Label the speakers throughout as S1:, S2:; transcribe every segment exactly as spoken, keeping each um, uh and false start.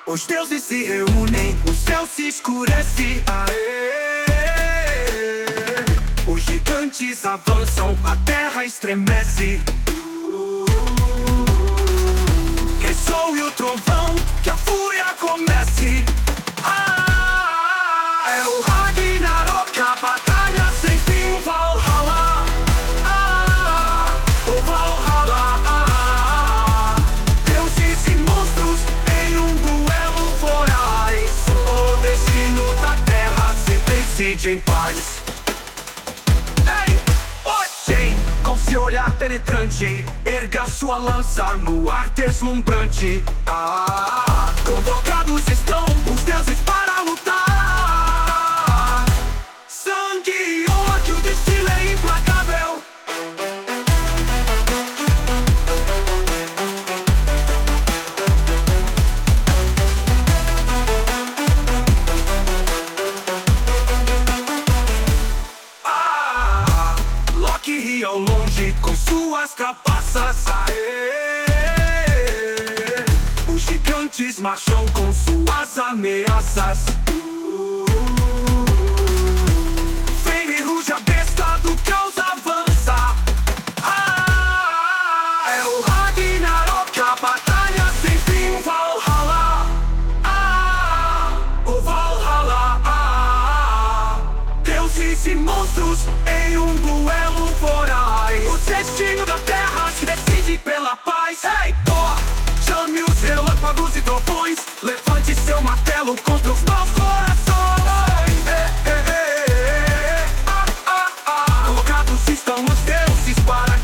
S1: Os deuses se reúnem, o céu se escurece. Aê! Os gigantes avançam, a terra estremece. Ressoe o trovão, que a fúria comece. Ah, é o Ragnarok, a batalha sem fim, o Valhalla. Ah, o Valhalla. Ah, deuses e monstros em um duelo voraz. O destino da terra se decide em paz. Ei, hoje, com seu olhar penetrante, erga sua lança no ar deslumbrante. Ah, convocados estão os deuses para lutar. Sangue e ódio, destino é implacável. Ah, Loki ri ao longe com suas trapaças. Aê! Os gigantes marcham com suas ameaças. Vem e ruge a besta do caos avança. Ah, é o Ragnarok, a batalha sem fim, o Valhalla. Ah, o Valhalla. Ah, deuses e monstros em um duelo voraz. O destino da terra se decide pela paz. Ei, Thor, chame os relâmpagos e trovões. Levante seu martelo contra os maus corações. Eh, eh, eh, eh, ah, ah, ah. Colocados estão os deuses para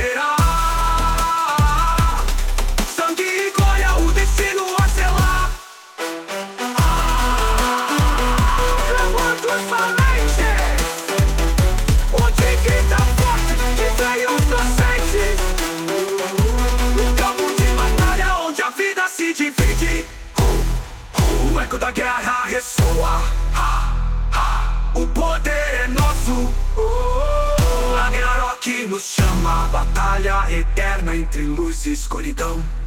S1: guerrear. Sangue e glória, o destino a selar. Ah, levanta os valentes. Onde grita forte, que veio os inocentes. O campo de batalha onde a vida se divide. Uh, uh, o eco da guerra ressoa. Ha, ha, o poder é nosso. Uh, Ragnarok nos chama. Batalha eterna entre luz e escuridão.